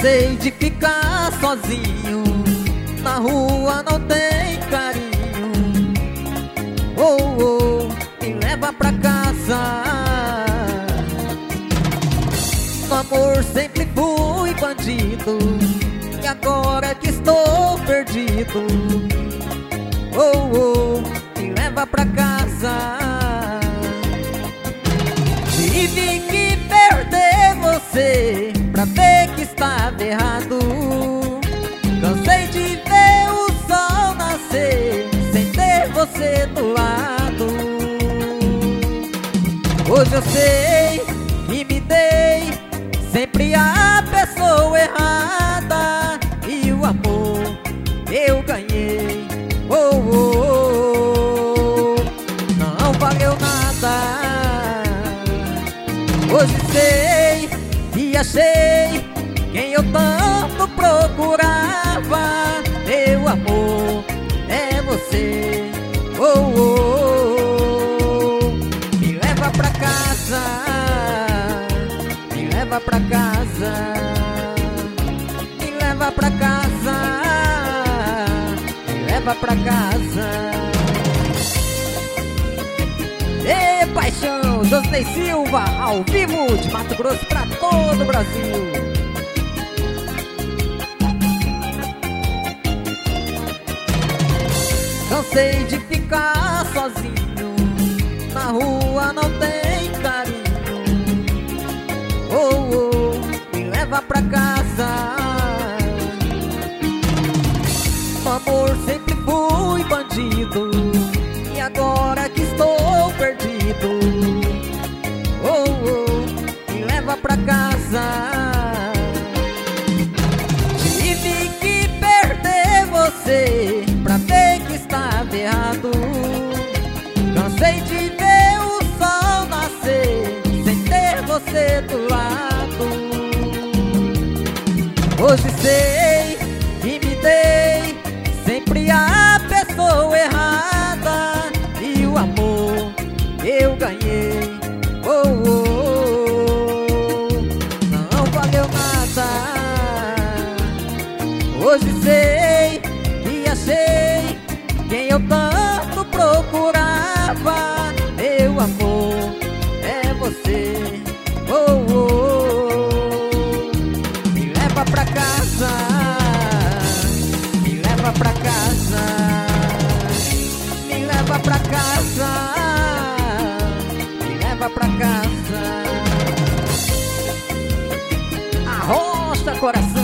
Cansei de ficar sozinho, na rua não tem carinho. Oh, oh, me leva pra casa. No amor sempre fui bandido, e agora que estou perdido. Oh, oh, me leva pra casa. Tive que perder você pra ver que estava errado. Cansei de ver o sol nascer sem ter você do lado. Hoje eu sei que me dei sempre a pessoa errada, e o amor eu ganhei, oh, oh, oh, não valeu nada. Hoje sei e achei quem eu tanto procurava. Meu amor é você, oh, oh, oh. Me leva pra casa, me leva pra casa, me leva pra casa, me leva pra casa. Ê, paixão, Josnei Silva, ao vivo de Mato Grosso pra todo o Brasil. Cansei de ficar sozinho, na rua não tem carinho. Oh, oh, me leva pra casa. No amor sempre fui bandido, e agora que estou perdido. Oh, oh, me leva pra casa. Tive que perder você pra ver que estava errado. Cansei de ver o sol nascer sem ter você do lado. Hoje sei que me dei sempre a pessoa errada, e o amor eu ganhei, oh, oh, oh, não valeu nada. Hoje sei e achei quem eu tanto procurava. Meu amor é você, oh, oh, oh. Me leva pra casa, me leva pra casa, me leva pra casa, me leva pra casa. Arrocha, coração.